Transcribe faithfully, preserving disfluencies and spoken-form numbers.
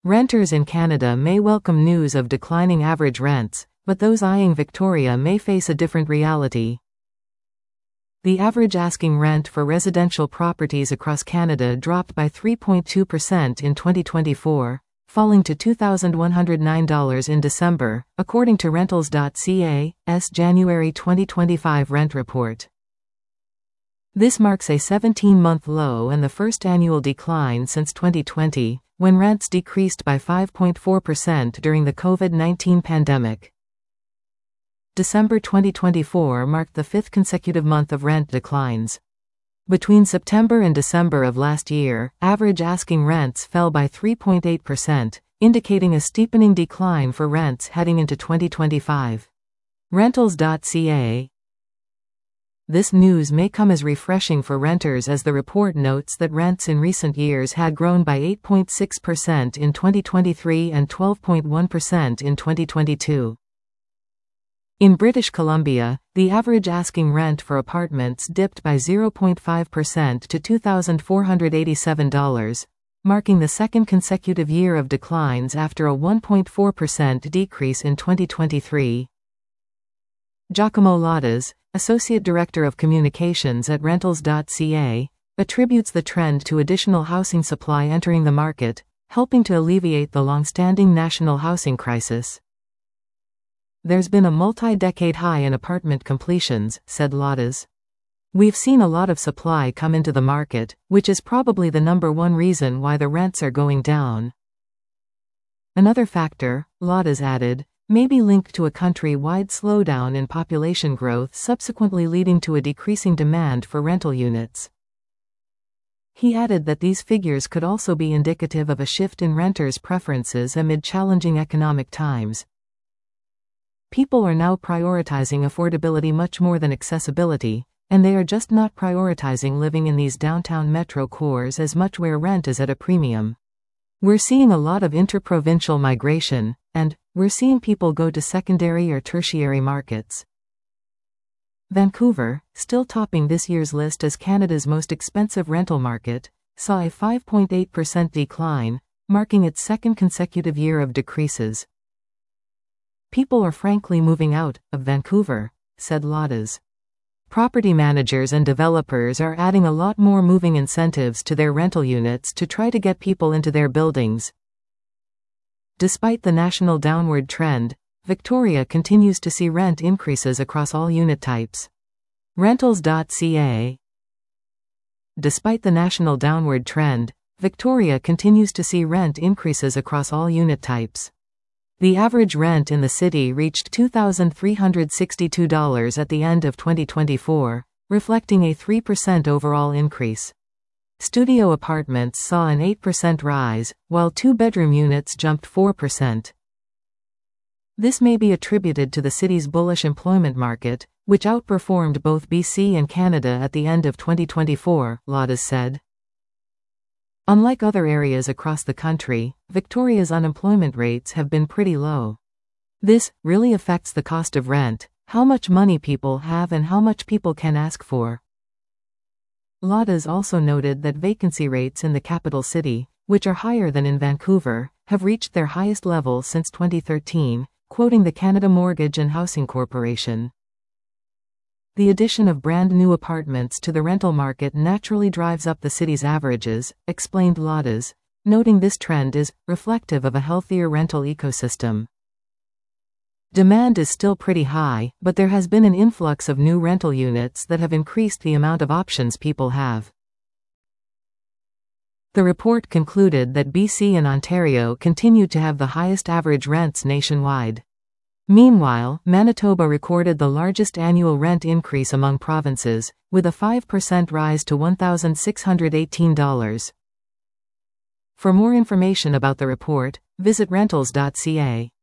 Renters in Canada may welcome news of declining average rents, but those eyeing Victoria may face a different reality. The average asking rent for residential properties across Canada dropped by three point two percent in twenty twenty-four, falling to two thousand one hundred nine dollars in December, according to Rentals dot C A's January twenty twenty-five rent report. This marks a seventeen-month low and the first annual decline since twenty twenty, when rents decreased by five point four percent during the COVID nineteen pandemic. December twenty twenty-four marked the fifth consecutive month of rent declines. Between September and December of last year, average asking rents fell by three point eight percent, indicating a steepening decline for rents heading into twenty twenty-five. Rentals dot C A. This news may come as refreshing for renters, as the report notes that rents in recent years had grown by eight point six percent in twenty twenty-three and twelve point one percent in twenty twenty-two. In British Columbia, the average asking rent for apartments dipped by zero point five percent to two thousand four hundred eighty-seven dollars, marking the second consecutive year of declines after a one point four percent decrease in twenty twenty-three. Giacomo Ladas, Associate Director of Communications at Rentals dot C A, attributes the trend to additional housing supply entering the market, helping to alleviate the long-standing national housing crisis. There's been a multi-decade high in apartment completions, said Ladas. We've seen a lot of supply come into the market, which is probably the number one reason why the rents are going down. Another factor, Ladas added, may be linked to a country-wide slowdown in population growth, subsequently leading to a decreasing demand for rental units. He added that these figures could also be indicative of a shift in renters' preferences amid challenging economic times. People are now prioritizing affordability much more than accessibility, and they are just not prioritizing living in these downtown metro cores as much, where rent is at a premium. We're seeing a lot of interprovincial migration, and we're seeing people go to secondary or tertiary markets. Vancouver, still topping this year's list as Canada's most expensive rental market, saw a five point eight percent decline, marking its second consecutive year of decreases. People are frankly moving out of Vancouver, said Ladas. Property managers and developers are adding a lot more moving incentives to their rental units to try to get people into their buildings. Despite the national downward trend, Victoria continues to see rent increases across all unit types. Rentals dot C A. Despite the national downward trend, Victoria continues to see rent increases across all unit types. The average rent in the city reached two thousand three hundred sixty-two dollars at the end of twenty twenty-four, reflecting a three percent overall increase. Studio apartments saw an eight percent rise, while two-bedroom units jumped four percent. This may be attributed to the city's bullish employment market, which outperformed both B C and Canada at the end of twenty twenty-four, Ladas said. Unlike other areas across the country, Victoria's unemployment rates have been pretty low. This really affects the cost of rent, how much money people have and how much people can ask for. Ladas also noted that vacancy rates in the capital city, which are higher than in Vancouver, have reached their highest level since twenty thirteen, quoting the Canada Mortgage and Housing Corporation. The addition of brand new apartments to the rental market naturally drives up the city's averages, explained Ladas, noting this trend is reflective of a healthier rental ecosystem. Demand is still pretty high, but there has been an influx of new rental units that have increased the amount of options people have. The report concluded that B C and Ontario continued to have the highest average rents nationwide. Meanwhile, Manitoba recorded the largest annual rent increase among provinces, with a five percent rise to one thousand six hundred eighteen dollars. For more information about the report, visit Rentals dot C A.